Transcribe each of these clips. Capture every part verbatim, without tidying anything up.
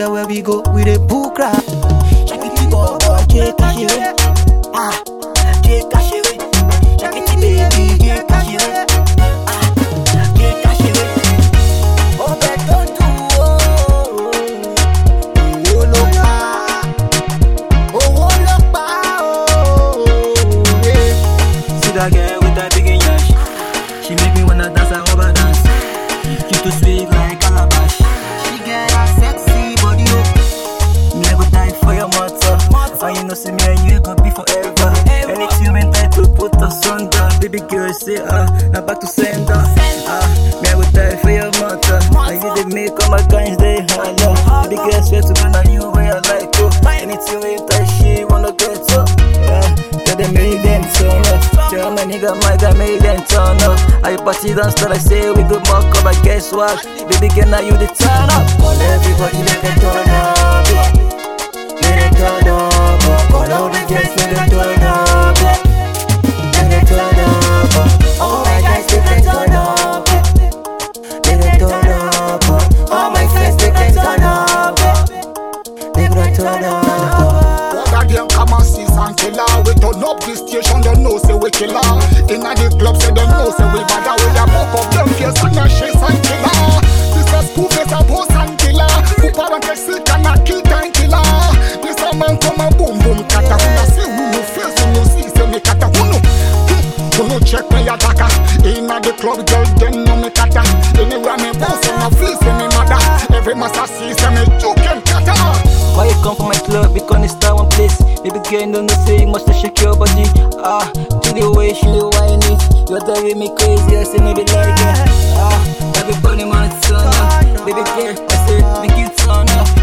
Anywhere where we go, we dey book rap. Shake it, boy, boy, J cash it. Ah, J cash it. Shake it, baby, J cash it. Ah, J cash it. Oh, bet don't do oh, oh, look pa, oh, look pa, oh, yeah. See that girl with that big yash. She make me wanna dance a rubber dance. She too sweet like calabash. She get a sexy body, oh. Me I go die for your mother. And you know see me and you go be forever. Anything when try to put us under. Baby girl say ah, now back to sender. Ah, me I go die for your mother. And you they make all my guys they holler. Baby girl swear to God you where I like oh. Anything when you touch she wanna get up. Yeah, tell them make them turn up. Tell my nigga my guy make them turn up. I party dance till I say we go mock up. But guess what? Baby girl now you the turn up. Call everybody let them turn up, yeah. Let them turn up, oh. Call all the girls let them turn up, yeah. Let them turn up, oh. All my guys let them turn up, yeah. Let them turn up, oh. All my friends let them turn up, yeah. They gonna turn up, oh. Other them come and see some killer. We turn up this station, they know say we killer. Inna the club say they know say we bad. We a pop up them face and a chase and killer. This a school face a boss and killer. Who parent get sick and a kill and killer. This a man come a boom boom kata. Who no see who no face who no see say me kata. Who no who no check me attacker. Inna the club girl them know me kata. Anywhere me boss and a fleece say me mother. Every master see say me juke and kata. Why you come from my club? Because it's star one place. Baby girl, don't know say you must shake your body. Ah, to the way she whine it. You're driving me crazy, I say maybe like it. Ah, everybody man turn up. Baby girl, I say make you turn up.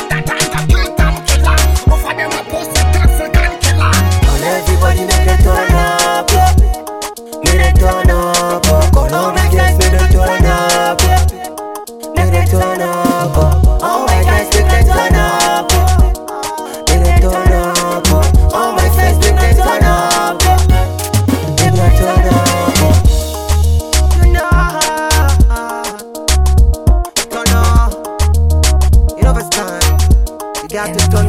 Call everybody make them turn up, yeah. Make them turn up, oh. Call all my guys make them turn up, yeah. Make them turn up, oh. All my guys make them turn up, yeah. Make them turn up, oh. All my friends make them turn up, yeah. Make them turn up, oh. Turn up, turn up. You know it's time. You got to turn